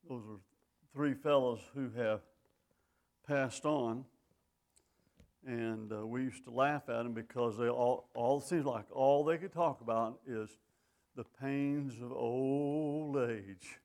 Those are three fellows who have passed on, and we used to laugh at them because they all seems like all they could talk about is the pains of old age.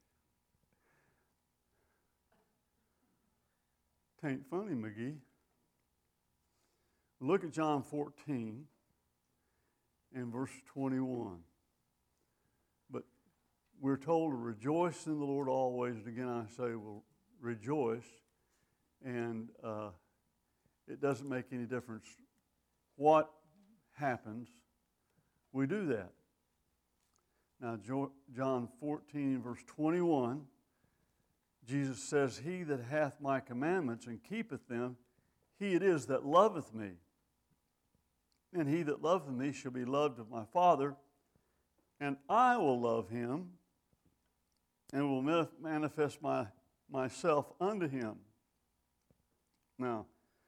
Tain't funny, McGee. Look at John 14 and verse 21. But we're told to rejoice in the Lord always. And again, I say, well, rejoice. And it doesn't make any difference what happens. We do that. Now, John 14, verse 21, Jesus says, He that hath my commandments and keepeth them, he it is that loveth me. And he that loveth me shall be loved of my Father, and I will love him, and will manifest myself unto him. Now,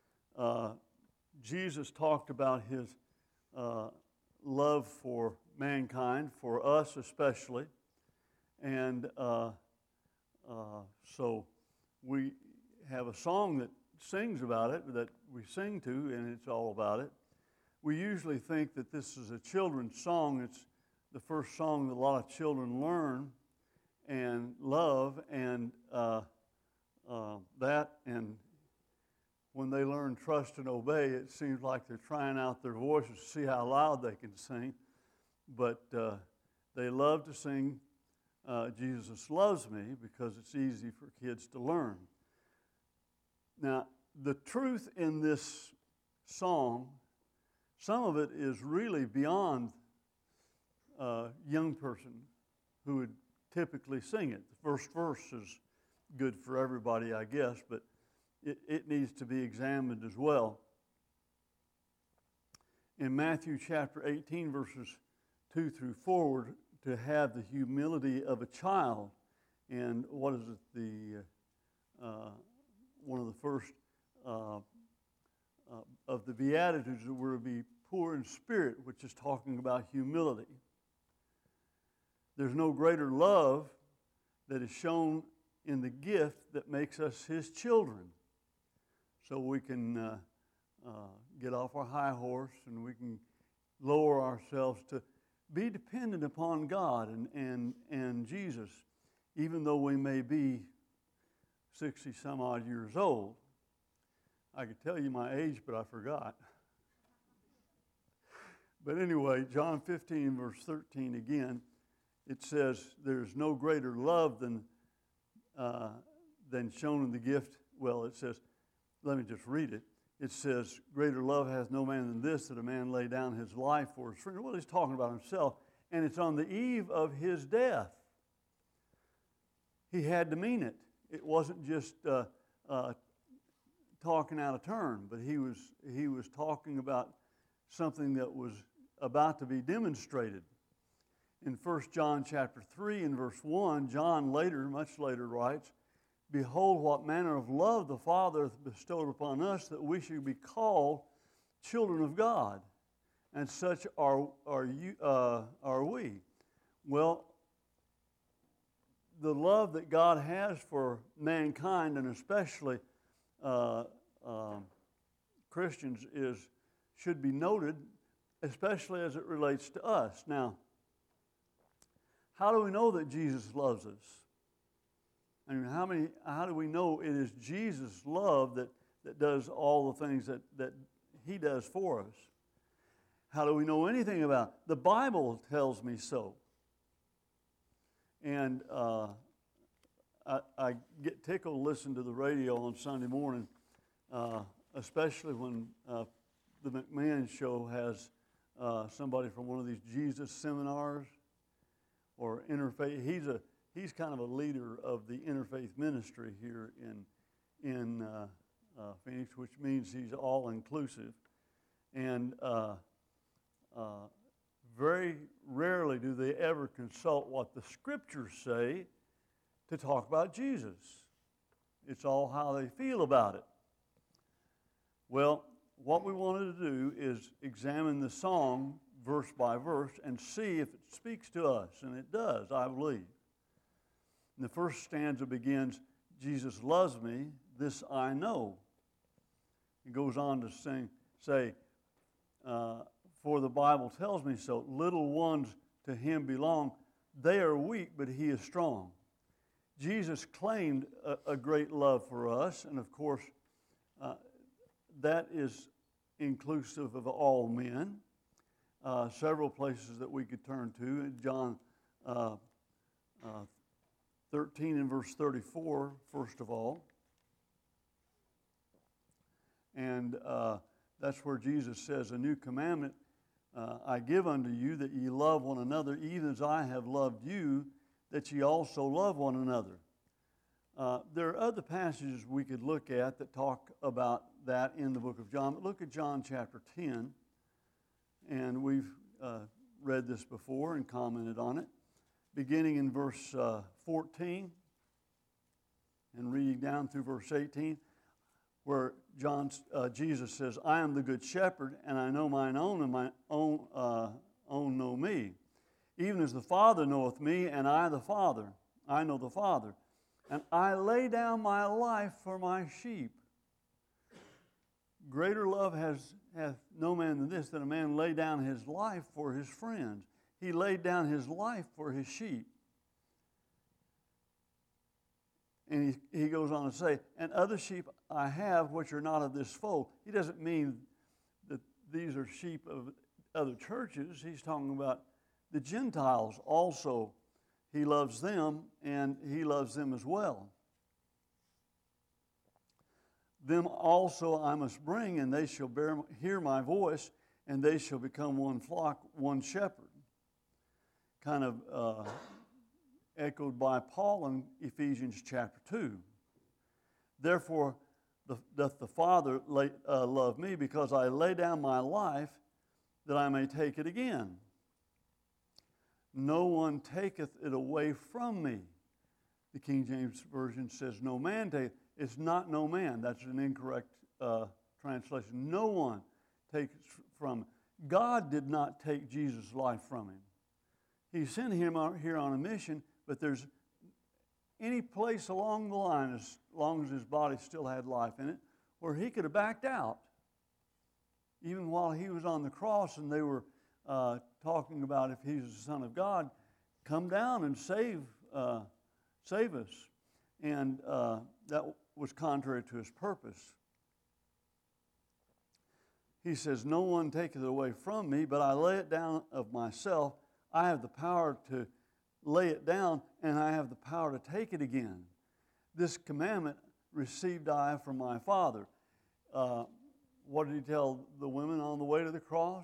Jesus talked about his love for mankind, for us especially, and so we have a song that sings about it, that we sing to, and it's all about it. We usually think that this is a children's song. It's the first song that a lot of children learn and love, and that, and when they learn trust and obey, it seems like they're trying out their voices to see how loud they can sing. But they love to sing Jesus Loves Me because it's easy for kids to learn. Now, the truth in this song, some of it is really beyond a young person who would typically sing it. The first verse is good for everybody, I guess, but it needs to be examined as well. In Matthew chapter 18, verses 2 through 4, to have the humility of a child. And what is it? One of the first of the Beatitudes that we're to be poor in spirit, which is talking about humility. There's no greater love that is shown in the gift that makes us His children. So we can get off our high horse and we can lower ourselves to be dependent upon God and Jesus, even though we may be 60 some odd years old. I could tell you my age, but I forgot. But anyway, John 15, verse 13 again, it says, there's no greater love than shown in the gift. Well, it says, let me just read it. It says, greater love hath no man than this, that a man lay down his life for his friend. Well, he's talking about himself, and it's on the eve of his death. He had to mean it. It wasn't just talking out of turn, but he was talking about something that was about to be demonstrated. In 1 John chapter 3 and verse 1, John much later writes, behold, what manner of love the Father hath bestowed upon us, that we should be called children of God. And such are we. Well, the love that God has for mankind, and especially Christians, should be noted, especially as it relates to us. Now, how do we know that Jesus loves us? I mean, how do we know it is Jesus' love that does all the things that He does for us? How do we know anything about it? The Bible tells me so. And I get tickled to listen to the radio on Sunday morning, especially when the McMahon show has somebody from one of these Jesus seminars or interfaith. He's kind of a leader of the interfaith ministry here in Phoenix, which means he's all-inclusive. And very rarely do they ever consult what the Scriptures say to talk about Jesus. It's all how they feel about it. Well, what we wanted to do is examine the song verse by verse and see if it speaks to us, and it does, I believe. And the first stanza begins, Jesus loves me, this I know. It goes on to say, for the Bible tells me so. Little ones to him belong. They are weak, but he is strong. Jesus claimed a great love for us, and of course, that is inclusive of all men. Several places that we could turn to. John 13 and verse 34, first of all. And that's where Jesus says, a new commandment I give unto you, that ye love one another, even as I have loved you, that ye also love one another. There are other passages we could look at that talk about that in the book of John. But look at John chapter 10, and we've read this before and commented on it. Beginning in verse 14 and reading down through verse 18, where Jesus says, I am the good shepherd, and I know mine own, and my own know me. Even as the Father knoweth me, and I know the Father. And I lay down my life for my sheep. Greater love hath no man than this, that a man lay down his life for his friends. He laid down his life for his sheep. And he goes on to say, and other sheep I have which are not of this fold. He doesn't mean that these are sheep of other churches. He's talking about the Gentiles also. He loves them, and he loves them as well. Them also I must bring, and they shall hear my voice, and they shall become one flock, one shepherd. Kind of echoed by Paul in Ephesians chapter 2. Therefore doth the Father love me, because I lay down my life that I may take it again. No one taketh it away from me. The King James Version says, no man taketh. It's not no man. That's an incorrect translation. No one taketh from him. God did not take Jesus' life from him. He sent him out here on a mission, but there's any place along the line, as long as his body still had life in it, where he could have backed out. Even while he was on the cross and they were talking about if he's the Son of God, come down and save us. And that was contrary to his purpose. He says, no one taketh it away from me, but I lay it down of myself. I have the power to lay it down, and I have the power to take it again. This commandment received I from my Father. What did he tell the women on the way to the cross?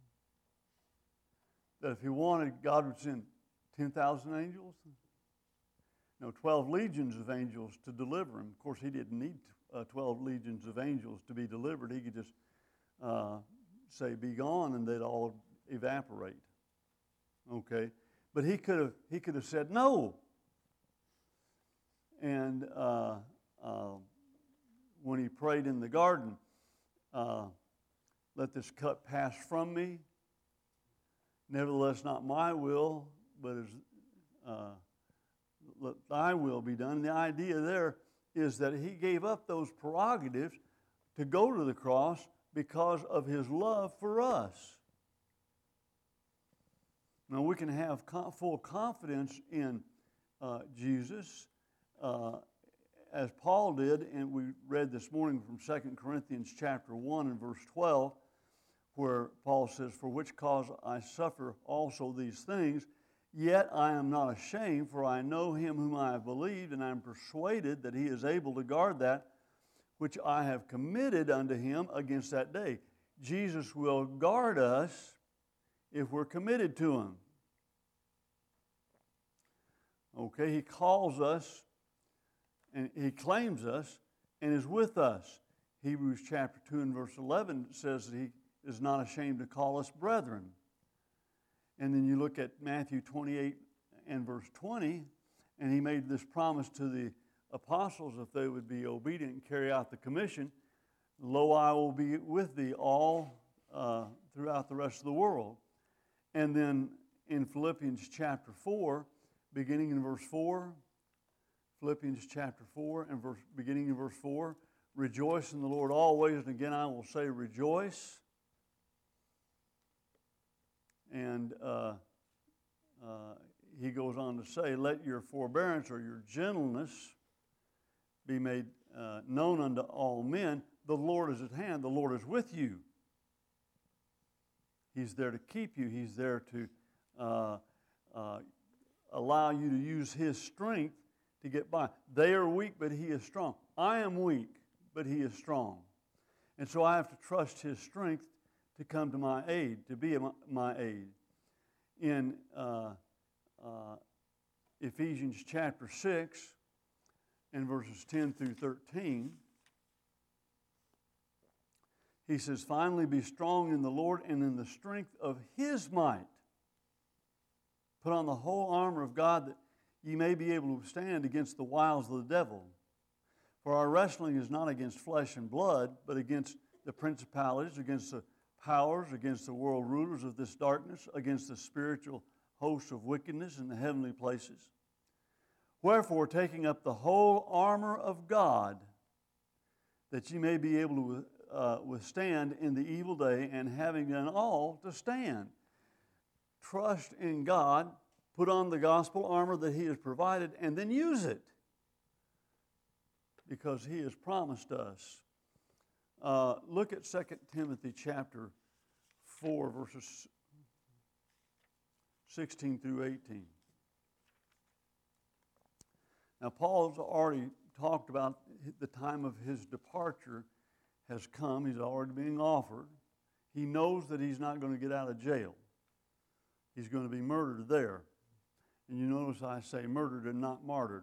That if he wanted, God would send 10,000 angels? No, 12 legions of angels to deliver him. Of course, he didn't need 12 legions of angels to be delivered. He could just say, be gone, and they'd all evaporate. Okay? But he could have said no. And when he prayed in the garden, let this cup pass from me. Nevertheless, not my will, but let thy will be done. The idea there is that he gave up those prerogatives to go to the cross because of his love for us. Now, we can have full confidence in Jesus, as Paul did, and we read this morning from 2 Corinthians chapter 1 and verse 12, where Paul says, for which cause I suffer also these things, yet I am not ashamed, for I know him whom I have believed, and I am persuaded that he is able to guard that which I have committed unto him against that day. Jesus will guard us if we're committed to him. Okay, he calls us, and he claims us, and is with us. Hebrews chapter 2 and verse 11 says that he is not ashamed to call us brethren. And then you look at Matthew 28 and verse 20, and he made this promise to the apostles if they would be obedient and carry out the commission. Lo, I will be with thee all throughout the rest of the world. And then in Philippians chapter 4, beginning in verse 4, Philippians chapter 4 and beginning in verse 4. Rejoice in the Lord always, and again I will say rejoice. And he goes on to say, let your forbearance or your gentleness be made known unto all men. The Lord is at hand. The Lord is with you. He's there to keep you. He's there to allow you to use His strength to get by. They are weak, but He is strong. I am weak, but He is strong. And so I have to trust His strength to come to my aid, to be my aid. In Ephesians chapter 6 and verses 10 through 13, he says, finally be strong in the Lord and in the strength of His might. Put on the whole armor of God that ye may be able to stand against the wiles of the devil. For our wrestling is not against flesh and blood, but against the principalities, against the powers, against the world rulers of this darkness, against the spiritual hosts of wickedness in the heavenly places. Wherefore, taking up the whole armor of God, that ye may be able to withstand in the evil day, and having done all, to stand. Trust in God, put on the gospel armor that He has provided, and then use it, because He has promised us. Look at 2 Timothy chapter 4, verses 16 through 18. Now, Paul's already talked about the time of his departure has come. He's already being offered. He knows that he's not going to get out of jail. He's going to be murdered there. And you notice I say murdered and not martyred.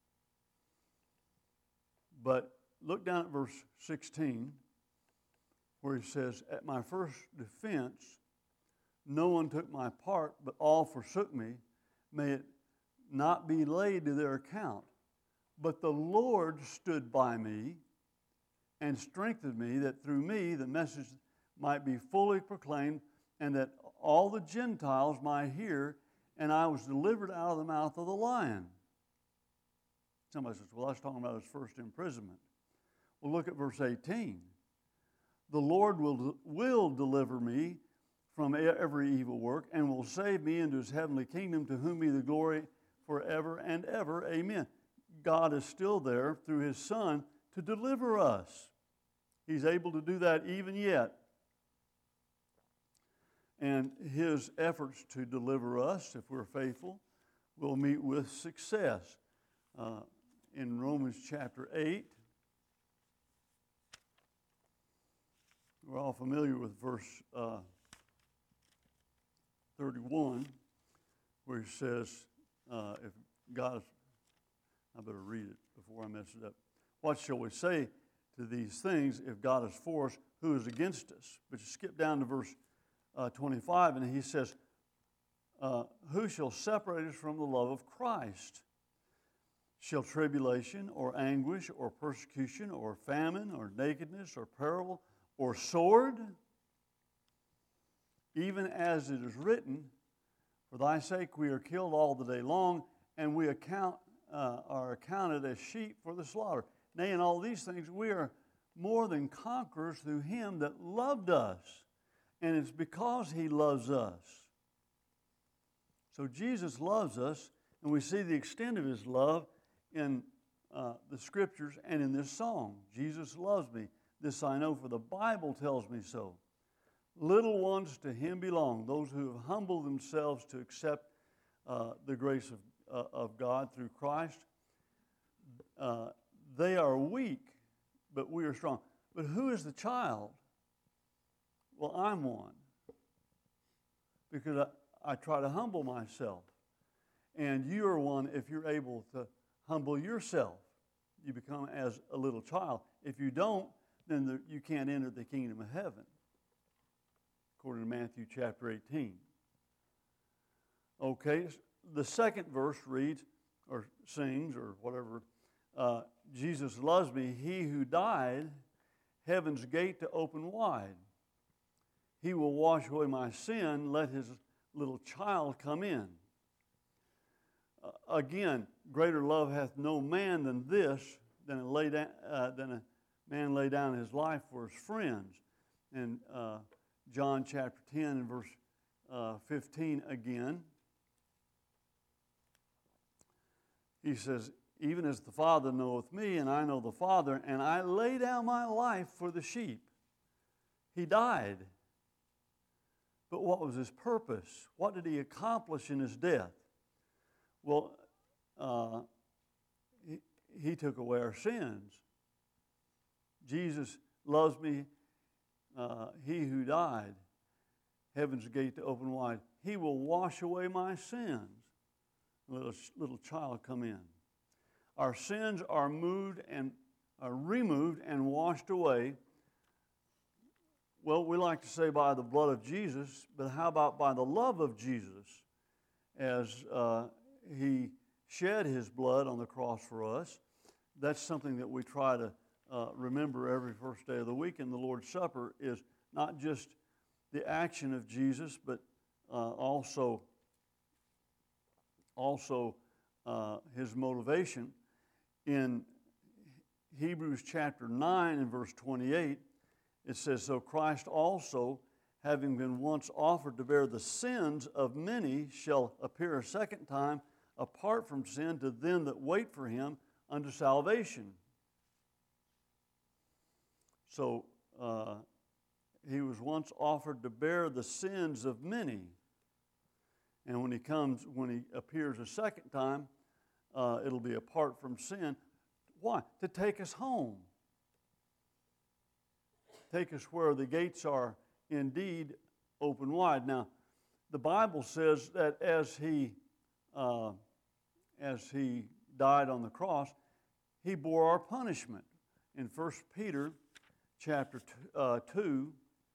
But look down at verse 16, where he says, at my first defense, no one took my part, but all forsook me. May it not be laid to their account. But the Lord stood by me and strengthened me, that through me the message might be fully proclaimed, and that all the Gentiles might hear, and I was delivered out of the mouth of the lion. Somebody says, well, that's talking about his first imprisonment. Well, look at verse 18. The Lord will deliver me from every evil work, and will save me into His heavenly kingdom, to whom be the glory forever and ever. Amen. God is still there through His Son to deliver us. He's able to do that even yet. And His efforts to deliver us, if we're faithful, will meet with success. In Romans chapter 8, we're all familiar with verse 31, where he says, if God is, I better read it before I mess it up. What shall we say to these things? If God is for us, who is against us? But you skip down to verse 25, and he says, who shall separate us from the love of Christ? Shall tribulation or anguish or persecution or famine or nakedness or peril or sword? Even as it is written, for thy sake we are killed all the day long, and we are accounted as sheep for the slaughter. Nay, in all these things we are more than conquerors through Him that loved us. And it's because He loves us. So Jesus loves us, and we see the extent of His love in the Scriptures and in this song. Jesus loves me. This I know, for the Bible tells me so. Little ones to Him belong, those who have humbled themselves to accept the grace of God through Christ. They are weak, but we are strong. But who is the child? Well, I'm one, because I try to humble myself. And you are one if you're able to humble yourself. You become as a little child. If you don't, then you can't enter the kingdom of heaven, according to Matthew chapter 18. Okay, the second verse reads, or sings, or whatever, Jesus loves me, He who died, heaven's gate to open wide. He will wash away my sin, let His little child come in. Again, greater love hath no man than this, than a man lay down his life for his friends. And John chapter 10 and verse 15 again, he says, even as the Father knoweth me, and I know the Father, and I lay down my life for the sheep. He died. But what was his purpose? What did he accomplish in his death? Well, he took away our sins. Jesus loves me. He who died, heaven's gate to open wide. He will wash away my sins. Little child come in. Our sins are removed and washed away. Well, we like to say by the blood of Jesus, but how about by the love of Jesus, as he shed his blood on the cross for us? That's something that we try to remember every first day of the week. And the Lord's Supper is not just the action of Jesus, but also his motivation. In Hebrews chapter 9 and verse 28, it says, so Christ also, having been once offered to bear the sins of many, shall appear a second time apart from sin to them that wait for him unto salvation. So he was once offered to bear the sins of many. And when he appears a second time, it'll be apart from sin. Why? To take us home. Take us where the gates are indeed open wide. Now, the Bible says that as he died on the cross, he bore our punishment. In 1 Peter chapter 2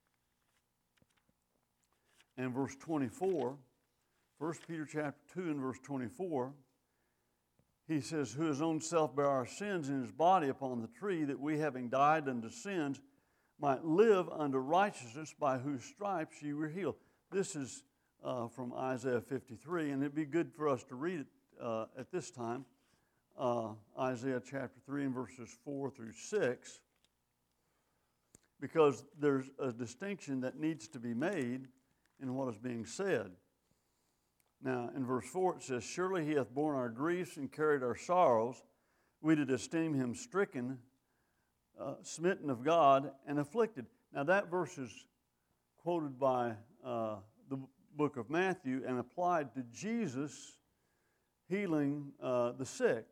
and verse 24, 1 Peter chapter 2 and verse 24, he says, who his own self bare our sins in his body upon the tree, that we, having died unto sins, might live unto righteousness, by whose stripes ye were healed. This is from Isaiah 53, and it'd be good for us to read it at this time. Isaiah chapter 3 and verses 4 through 6, because there's a distinction that needs to be made in what is being said. Now, in verse 4 it says, surely he hath borne our griefs and carried our sorrows. We did esteem him stricken, smitten of God, and afflicted. Now, that verse is quoted by the book of Matthew and applied to Jesus healing the sick.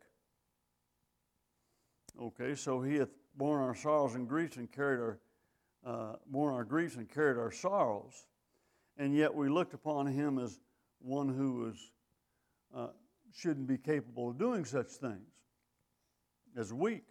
Okay, so he hath borne our sorrows and griefs and carried our sorrows, and yet we looked upon him as one who shouldn't be capable of doing such things, as weak.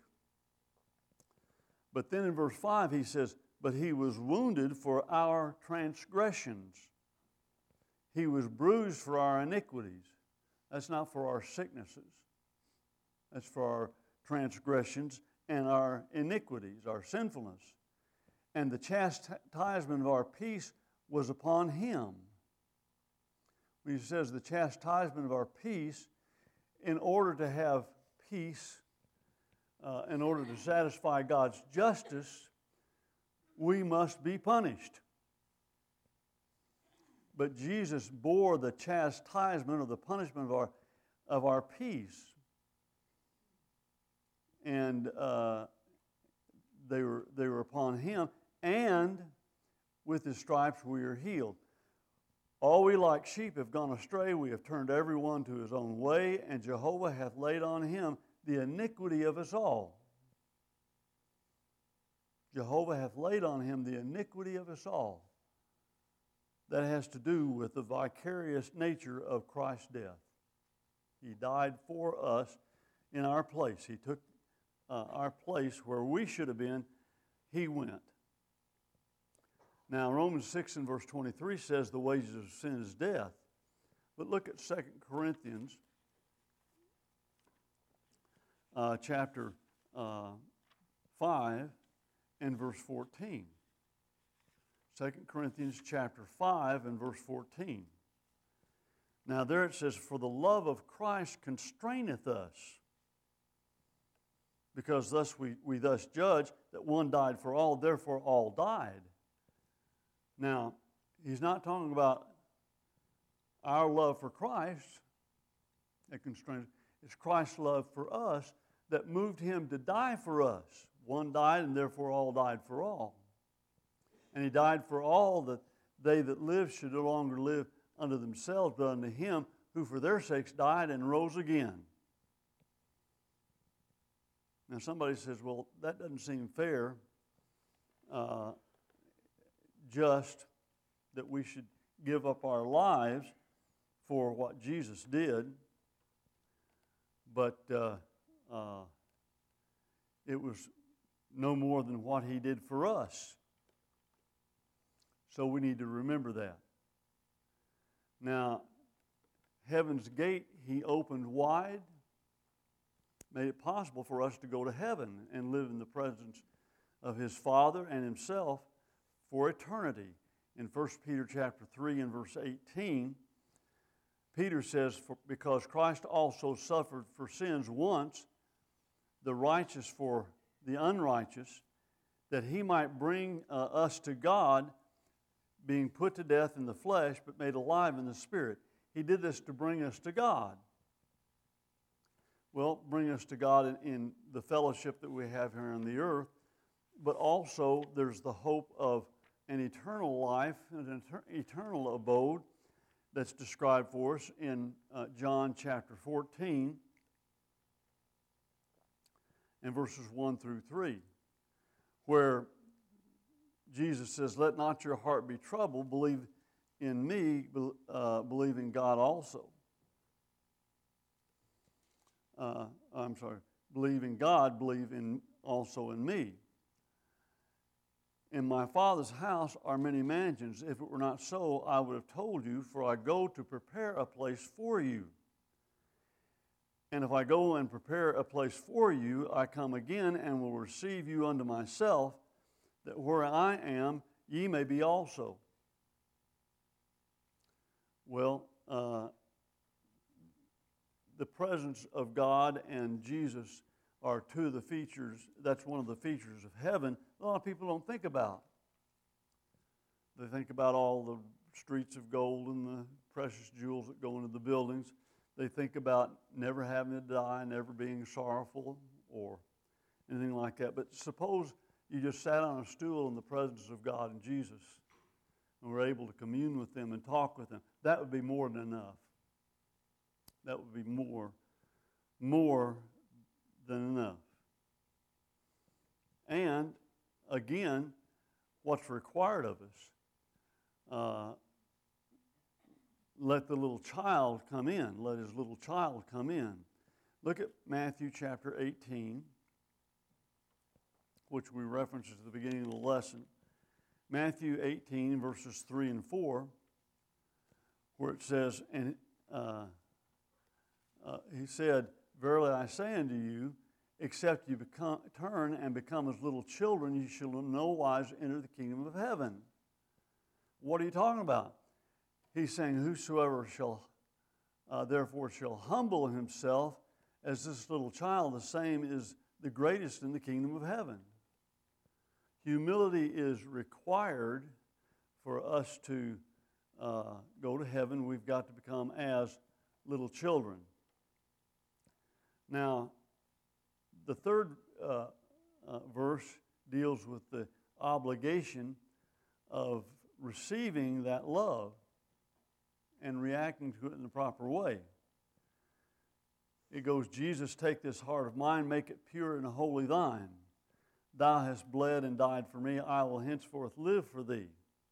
But then in verse 5 he says, but he was wounded for our transgressions. He was bruised for our iniquities. That's not for our sicknesses. That's for our transgressions and our iniquities, our sinfulness. And the chastisement of our peace was upon him. When he says the chastisement of our peace, in order to have peace, in order to satisfy God's justice, we must be punished. But Jesus bore the chastisement or the punishment of our peace. And they were upon him, and with his stripes we are healed. All we like sheep have gone astray, we have turned every one to his own way, and Jehovah hath laid on him the iniquity of us all. Jehovah hath laid on him the iniquity of us all. That has to do with the vicarious nature of Christ's death. He died for us in our place. He took our place where we should have been. He went. Now, Romans 6 and verse 23 says the wages of sin is death. But look at 2 Corinthians chapter 5 and verse 14. 2 Corinthians chapter 5 and verse 14. Now there it says, for the love of Christ constraineth us, because thus we thus judge that one died for all, therefore all died. Now, he's not talking about our love for Christ that constrains. It's Christ's love for us that moved him to die for us. One died, and therefore all died for all. And he died for all, that they that live should no longer live unto themselves, but unto him who for their sakes died and rose again. Now somebody says, well, that doesn't seem fair, just that we should give up our lives for what Jesus did. But it was no more than what he did for us. So we need to remember that. Now, heaven's gate he opened wide, made it possible for us to go to heaven and live in the presence of his Father and himself for eternity. In 1 Peter chapter 3 and verse 18, Peter says, because Christ also suffered for sins once, the righteous for the unrighteous, that he might bring us to God, being put to death in the flesh, but made alive in the Spirit. He did this to bring us to God. Well, bring us to God in the fellowship that we have here on the earth, but also there's the hope of an eternal life, an eternal abode that's described for us in John chapter 14 and verses 1 through 3, where Jesus says, let not your heart be troubled, believe in me, believe in God also. Believe in God, believe in also in me. In my Father's house are many mansions. If it were not so, I would have told you, for I go to prepare a place for you. And if I go and prepare a place for you, I come again and will receive you unto myself, that where I am, ye may be also. Well, the presence of God and Jesus are two of the features. That's one of the features of heaven a lot of people don't think about. They think about all the streets of gold and the precious jewels that go into the buildings. They think about never having to die, never being sorrowful or anything like that. But suppose you just sat on a stool in the presence of God and Jesus and were able to commune with them and talk with them. That would be more than enough. That would be more than enough. And again, what's required of us? Let the little child come in. Let his little child come in. Look at Matthew chapter 18, which we referenced at the beginning of the lesson. Matthew 18, verses 3 and 4, where it says, and he said, verily I say unto you, except you turn and become as little children, you shall in no wise enter the kingdom of heaven. What are you talking about? He's saying, whosoever shall therefore shall humble himself as this little child, the same is the greatest in the kingdom of heaven. Humility is required for us to go to heaven. We've got to become as little children. Now, the third verse deals with the obligation of receiving that love and reacting to it in the proper way. It goes, Jesus, take this heart of mine, make it pure and holy thine. Thou hast bled and died for me, I will henceforth live for thee.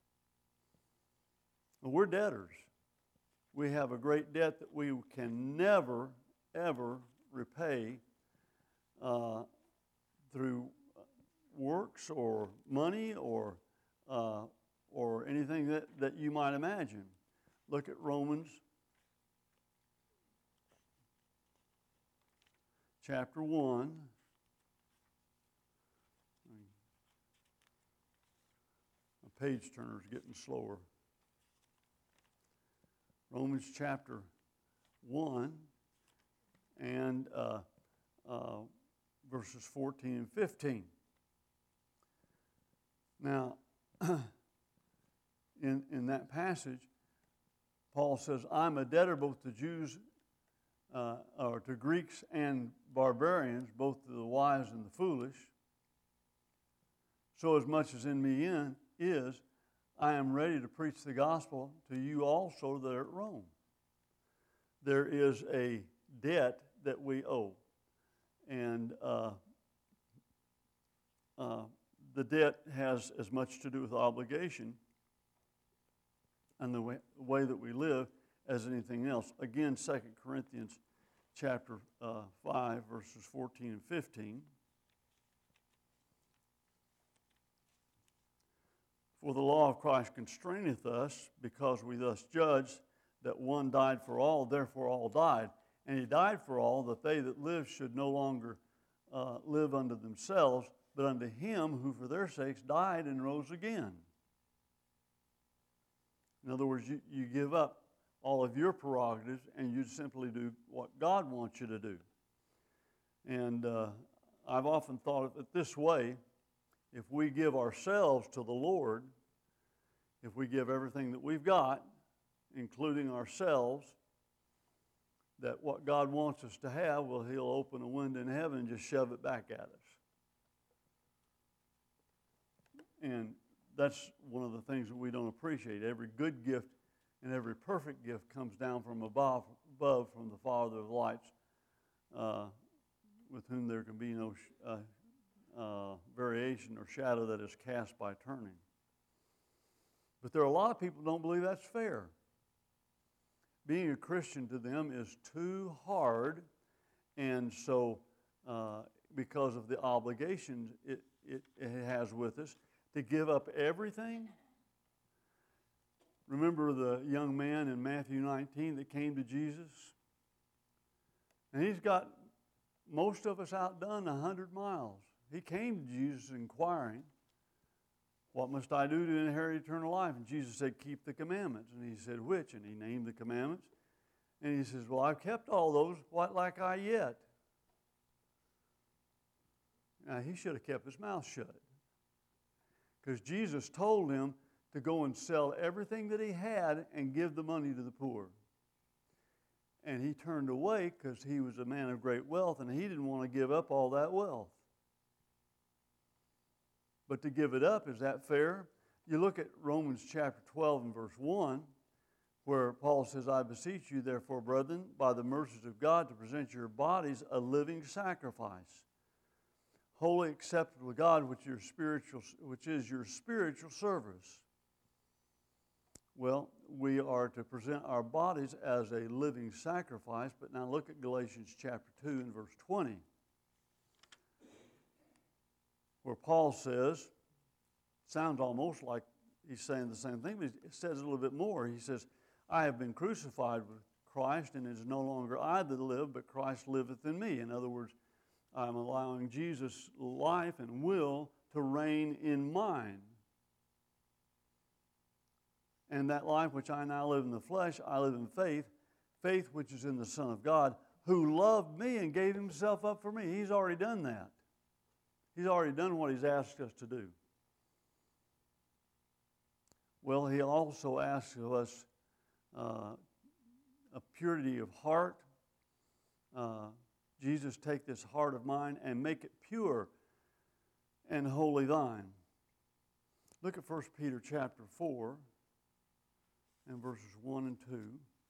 Well, we're debtors. We have a great debt that we can never, ever repay through works or money or anything that you might imagine. Look at Romans chapter 1. My page turner's getting slower. Romans chapter 1 and verses 14 and 15. Now, in that passage, Paul says, I'm a debtor both to Jews, or to Greeks and barbarians, both to the wise and the foolish. So as much as in me is, I am ready to preach the gospel to you also that are at Rome. There is a debt that we owe. And the debt has as much to do with obligation and the way that we live as anything else. Again, 2 Corinthians chapter 5, verses 14 and 15. For the law of Christ constraineth us, because we thus judge that one died for all, therefore all died. And he died for all, that they that live should no longer live unto themselves, but unto him who for their sakes died and rose again. In other words, you give up all of your prerogatives and you simply do what God wants you to do. And I've often thought of it this way: if we give ourselves to the Lord, if we give everything that we've got, including ourselves, that what God wants us to have, well, He'll open a window in heaven and just shove it back at us. And that's one of the things that we don't appreciate. Every good gift and every perfect gift comes down from above from the Father of lights, with whom there can be no variation or shadow that is cast by turning. But there are a lot of people who don't believe that's fair. Being a Christian to them is too hard, and so because of the obligations it has with us, to give up everything. Remember the young man in Matthew 19 that came to Jesus? And he's got most of us outdone 100 miles. He came to Jesus inquiring, what must I do to inherit eternal life? And Jesus said, keep the commandments. And he said, which? And he named the commandments. And he says, well, I've kept all those. What lack I yet? Now, he should have kept his mouth shut. Because Jesus told him to go and sell everything that he had and give the money to the poor. And he turned away because he was a man of great wealth and he didn't want to give up all that wealth. But to give it up, is that fair? You look at Romans chapter 12 and verse 1, where Paul says, I beseech you, therefore, brethren, by the mercies of God, to present your bodies a living sacrifice, wholly acceptable to God, which is your spiritual service. Well, we are to present our bodies as a living sacrifice, but now look at Galatians chapter 2 and verse 20, where Paul says, sounds almost like he's saying the same thing, but it says a little bit more. He says, I have been crucified with Christ, and it is no longer I that live, but Christ liveth in me. In other words, I'm allowing Jesus' life and will to reign in mine. And that life which I now live in the flesh, I live in faith, faith which is in the Son of God, who loved me and gave himself up for me. He's already done that. He's already done what he's asked us to do. Well, he also asks of us a purity of heart. Jesus, take this heart of mine and make it pure and wholly thine. Look at 1 Peter chapter 4 and verses 1 and 2.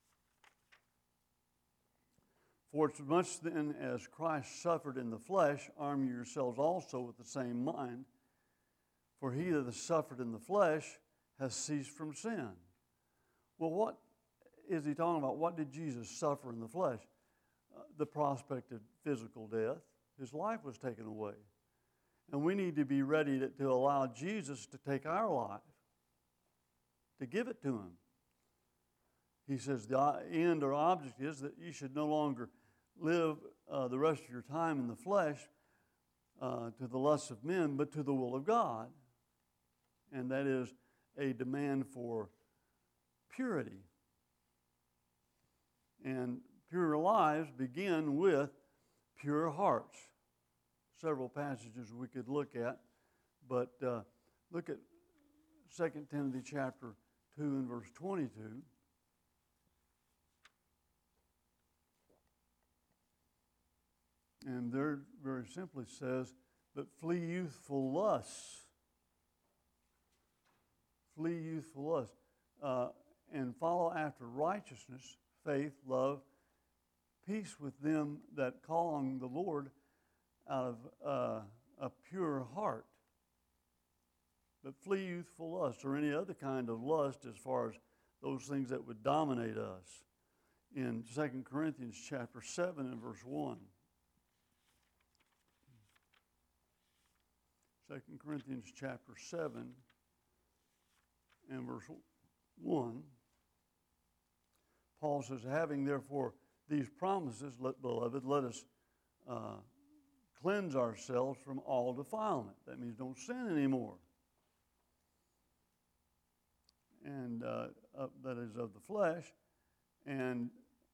For as much then as Christ suffered in the flesh, arm yourselves also with the same mind. For he that has suffered in the flesh has ceased from sin. Well, what is he talking about? What did Jesus suffer in the flesh? The prospect of physical death. His life was taken away. And we need to be ready to allow Jesus to take our life, to give it to him. He says the end or object is that you should no longer live the rest of your time in the flesh to the lusts of men, but to the will of God. And that is a demand for purity. And pure lives begin with pure hearts. Several passages we could look at, but look at 2 Timothy chapter 2 and verse 22. And there very simply says, but flee youthful lusts. Flee youthful lusts. And follow after righteousness, faith, love, peace with them that call on the Lord out of a pure heart. But flee youthful lust, or any other kind of lust, as far as those things that would dominate us. In 2 Corinthians chapter 7 and verse 1. 2 Corinthians chapter 7 and verse 1. Paul says, having therefore these promises, beloved, let us cleanse ourselves from all defilement. That means don't sin anymore. And that is of the flesh, and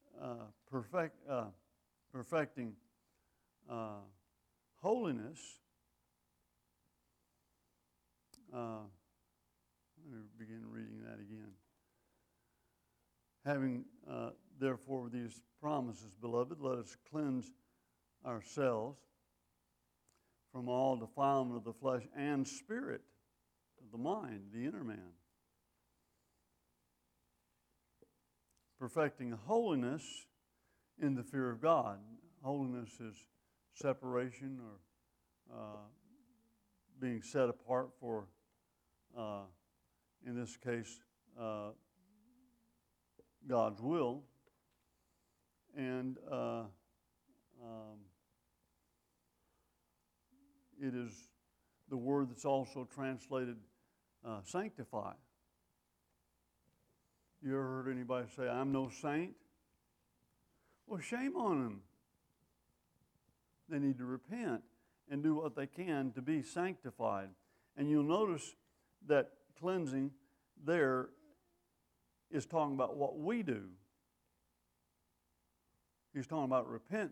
perfecting holiness. Let me begin reading that again. Having therefore these promises, beloved, let us cleanse ourselves from all defilement of the flesh and spirit, of the mind, the inner man. Perfecting holiness in the fear of God. Holiness is separation, or being set apart for, in this case, God's will. And it is the word that's also translated sanctify. You ever heard anybody say, I'm no saint? Well, shame on them. They need to repent and do what they can to be sanctified. And you'll notice that cleansing there is talking about what we do. He's talking about repentance.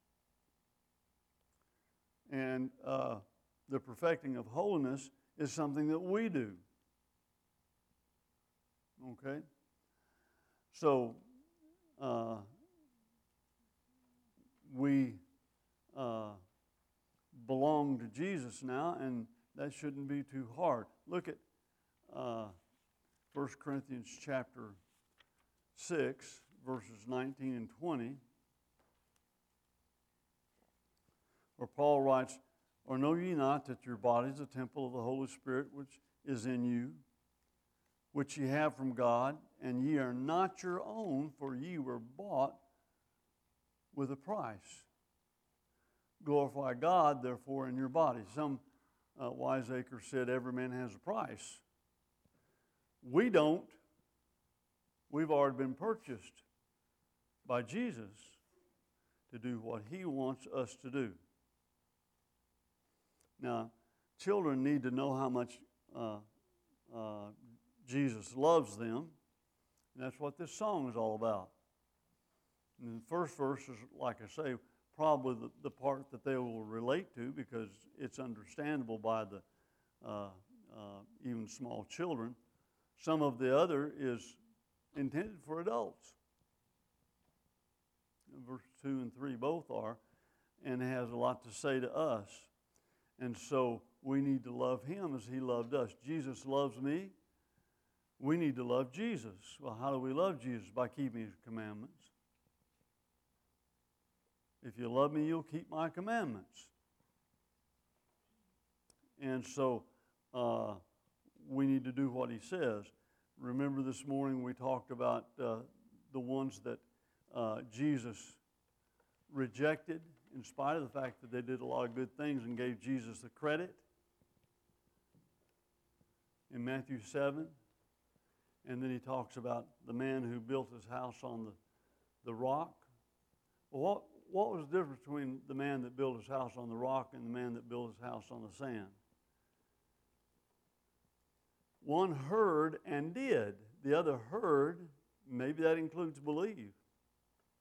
And the perfecting of holiness is something that we do. Okay? So, we belong to Jesus now, and that shouldn't be too hard. Look at 1 Corinthians chapter 6, verses 19 and 20, where Paul writes, or know ye not that your body is a temple of the Holy Spirit which is in you, which ye have from God, and ye are not your own, for ye were bought with a price. Glorify God, therefore, in your body. Some wiseacre said every man has a price. We don't. We've already been purchased by Jesus to do what He wants us to do. Now, children need to know how much Jesus loves them, and that's what this song is all about. And the first verse is, like I say, probably the part that they will relate to, because it's understandable by the even small children. Some of the other is intended for adults. Verse 2 and 3 both are, and it has a lot to say to us. And so we need to love Him as He loved us. Jesus loves me. We need to love Jesus. Well, how do we love Jesus? By keeping His commandments. If you love me, you'll keep my commandments. And so we need to do what He says. Remember this morning we talked about the ones that Jesus rejected in spite of the fact that they did a lot of good things and gave Jesus the credit. In Matthew 7. And then He talks about the man who built his house on the rock. Well, what was the difference between the man that built his house on the rock and the man that built his house on the sand? One heard and did. The other heard, maybe that includes believe.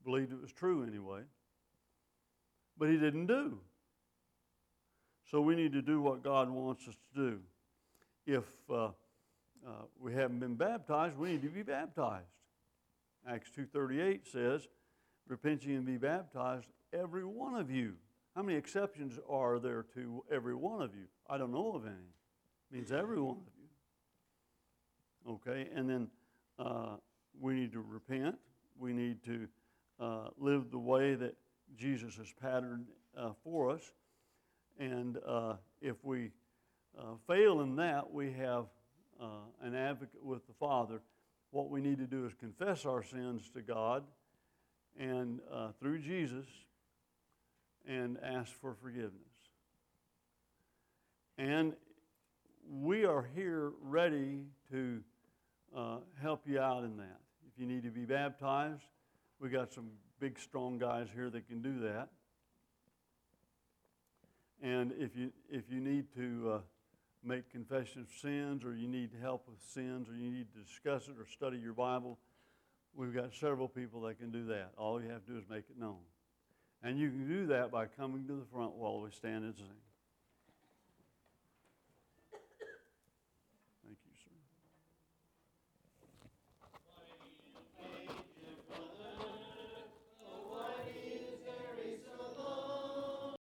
believed it was true anyway. But he didn't do. So we need to do what God wants us to do. If we haven't been baptized, we need to be baptized. Acts 2:38 says, repent ye and be baptized, every one of you. How many exceptions are there to every one of you? I don't know of any. It means every one of you. Okay, and then we need to repent. We need to live the way that Jesus has patterned for us. And if we fail in that, we have an advocate with the Father. What we need to do is confess our sins to God and through Jesus and ask for forgiveness. And we are here ready to help you out in that. If you need to be baptized, we got some big, strong guys here that can do that. And if you need to make confession of sins, or you need help with sins, or you need to discuss it or study your Bible, we've got several people that can do that. All you have to do is make it known. And you can do that by coming to the front while we stand and sing.